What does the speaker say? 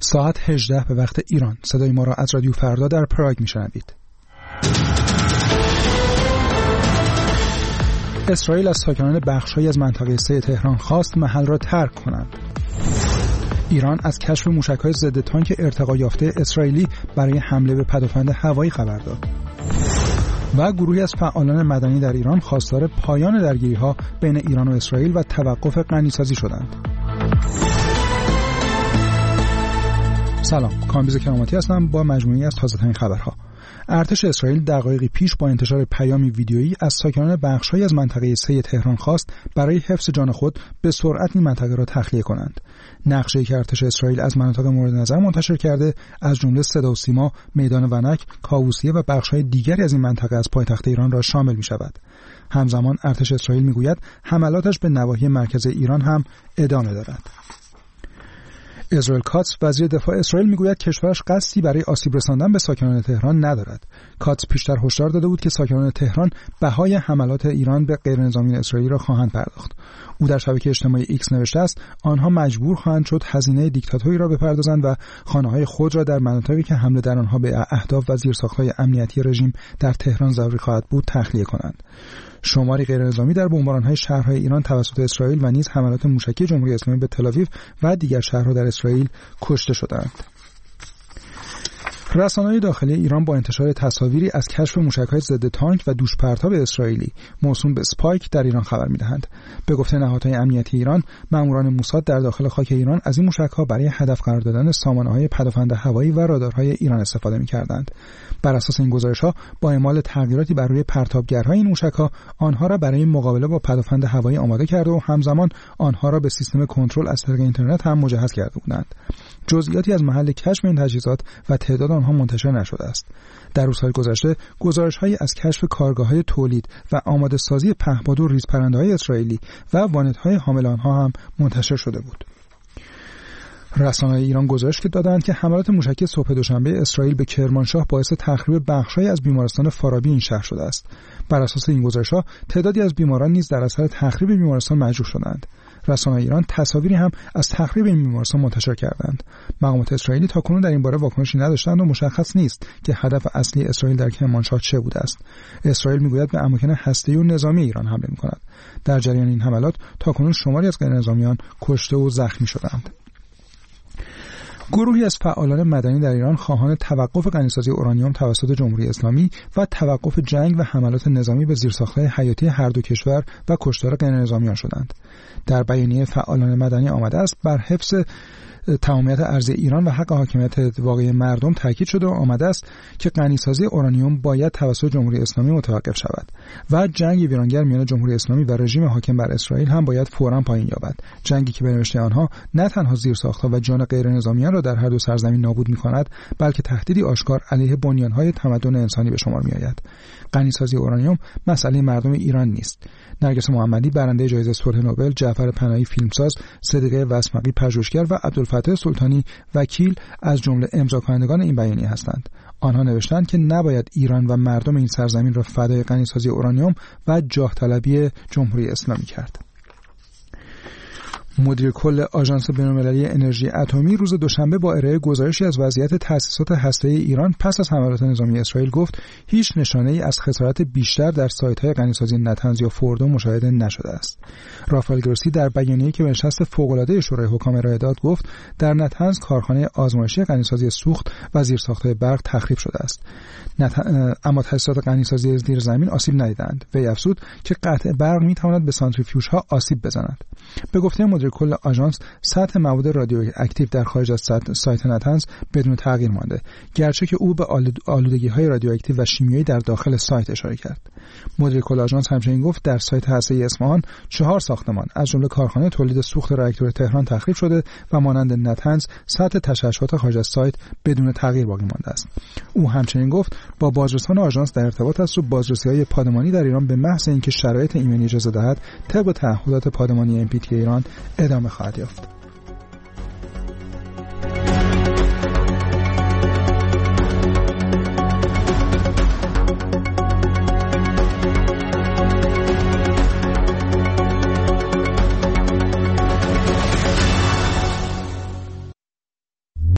ساعت 18 به وقت ایران. صدای ما را از رادیو فردا در پراگ میشنوید. اسرائیل از ساکنان بخش‌هایی از منطقه 3 تهران خواست محل را ترک کنند. ایران از کشف موشک‌های ضد تانک ارتقا یافته اسرائیلی برای حمله به پدافند هوایی خبر داد. و گروهی از فعالان مدنی در ایران خواستار پایان درگیری‌ها بین ایران و اسرائیل و توقف غنی‌سازی شدند. سلام، کامبیز کراماتی هستم با مجموعه‌ای از تازه‌ترین خبرها. ارتش اسرائیل دقایقی پیش با انتشار پیامی ویدیویی از ساکنان بخش‌هایی از منطقه 3 تهران خواست برای حفظ جان خود به سرعت این منطقه را تخلیه کنند. نقشه‌ای که ارتش اسرائیل از مناطق مورد نظر منتشر کرده از جمله صدا و سیما، میدان ونک، کاووسیه و بخش‌های دیگری از این منطقه از پایتخت ایران را شامل می‌شود. همزمان ارتش اسرائیل می‌گوید حملاتش به نواحی مرکز ایران هم ادامه دارد. اسرائیل کاتس وزیر دفاع اسرائیل میگوید کشورش قصدی برای آسیب رساندن به ساکنان تهران ندارد. کاتس پیشتر هشدار داده بود که ساکنان تهران بهای حملات ایران به غیرنظامیان اسرائیلی را خواهند پرداخت. او در شبکه اجتماعی ایکس نوشته است آنها مجبور خواهند شد هزینه دیکتاتوری را بپردازند و خانه‌های خود را در مناطقی که حمله در آنها به اهداف و زیرساخت‌های امنیتی رژیم در تهران ضروری خواهد بود تخلیه کنند. شماری غیرنظامی در بمباران‌های شهرهای ایران توسط اسرائیل و نیز حملات موشکی جمهوری اسلامی به تل‌آویو و دیگر شهرها در اسرائیل کشته شدند. رسانه‌های داخلی ایران با انتشار تصاویری از کشف موشک‌های ضد تانک و دوشپرتاب اسرائیلی موسوم به اسپایک در ایران خبر می‌دهند. به گفته نهادهای امنیتی ایران، ماموران موساد در داخل خاک ایران از این موشک‌ها برای هدف قرار دادن سامانه‌های پدافند هوایی و رادارهای ایران استفاده می‌کردند. بر اساس این گزارش‌ها، با اعمال تغییراتی بر روی پرتابگرهای این موشک‌ها، آنها را برای مقابله با پدافند هوایی آماده کرده و همزمان آنها را به سیستم کنترل از طریق اینترنت هم مجهز کرده بودند. جزئیاتی از محل کشف این تجهیزات و تعداد آنها منتشر نشده است. در روزهای گذشته گزارش‌هایی از کشف کارگاه‌های تولید و آماده سازی پهپاد و ریزپرنده‌های اسرائیلی و وانت‌های حامل آنها هم منتشر شده بود. رسانه‌های ایران گزارش دادند که حملات موشکی صبح دوشنبه اسرائیل به کرمانشاه باعث تخریب بخش‌هایی از بیمارستان فارابی این شهر شده است. بر اساس این گزارش‌ها تعدادی از بیماران نیز در اثر تخریب بیمارستان مجروح شدند. رسانه‌های ایران تصاویری هم از تخریب این بیمارستان منتشر کردند. مقامات اسرائیلی تاکنون در این باره واکنشی نداشتند و مشخص نیست که هدف اصلی اسرائیل در کرمانشاه چه بوده است. اسرائیل میگوید به اماکن هسته‌ای و نظامی ایران حمله می‌کند. در جریان این حملات تاکنون شماری از غیرنظامیان کشته و زخمی شدند. گروهی از فعالان مدنی در ایران خواهان توقف غنی‌سازی اورانیوم توسط جمهوری اسلامی و توقف جنگ و حملات نظامی به زیرساخت‌های حیاتی هر دو کشور و کشتار غیرنظامیان شدند. در بیانیه فعالان مدنی آمده است بر حفظ تمامیت ارضی ایران و حق حاکمیت واقعی مردم تاکید شده و آمده است که غنی‌سازی اورانیوم باید توسط جمهوری اسلامی متوقف شود و جنگ ویرانگر میان جمهوری اسلامی و رژیم حاکم بر اسرائیل هم باید فوراً پایان یابد. جنگی که به نوشته آنها نه تنها زیرساخت‌ها و جان غیرنظامیان را در هر دو سرزمین نابود می‌کند، بلکه تهدیدی آشکار علیه بنیان‌های تمدن انسانی به شمار می‌آید. غنی‌سازی اورانیوم مسئله مردم ایران نیست. نرگس محمدی برنده جایزه صلح نوبل، جعفر پناهی فیلمساز، صدیقه وسمقی پژوهشگر و عبدالفتاح سلطانی وکیل از جمله امضاکنندگان این بیانیه هستند. آنها نوشتند که نباید ایران و مردم این سرزمین را فدای غنی‌سازی اورانیوم و جاه طلبی جمهوری اسلامی کرد. مدیر کل آژانس بین‌المللی انرژی اتمی روز دوشنبه با ارائه گزارشی از وضعیت تأسیسات هسته‌ای ایران پس از حملات نظامی اسرائیل گفت هیچ نشانه‌ای از خسارت بیشتر در سایت‌های غنی‌سازی نتنز یا فوردو مشاهده نشده است. رافائل گروسی در بیانیه‌ای که به نشست فوق‌العاده شورای حکام ارائه داد گفت در نتنز کارخانه آزمایشی غنی‌سازی سوخت و زیرساخت‌های برق تخریب شده است. اما تأسیسات غنی‌سازی زیر زمین آسیب ندیدند. وی افزود که قطع برق می‌تواند به سانتریفیوژها آسیب بزند. به گفته مدیر کل آژانس سطح مواد رادیواکتیو در خارج از سایت نتنز بدون تغییر مانده، گرچه که او به آلودگی‌های رادیواکتیو و شیمیایی در داخل سایت اشاره کرد. مدیر کل آژانس همچنین گفت در سایت هسته‌ای اصفهان 4 ساختمان از جمله کارخانه تولید سوخت راکتور تهران تخریب شده و مانند نتنز سطح تشعشعات خارج از سایت بدون تغییر باقی مانده است. او همچنین گفت با بازرسان آژانس در ارتباط است و بازرسی‌های پادمانی در ایران به محض اینکه شرایط ایمنی اجازه دهد طبق تعهدات پادمانی NPT ایران ادامه خواهد یافت.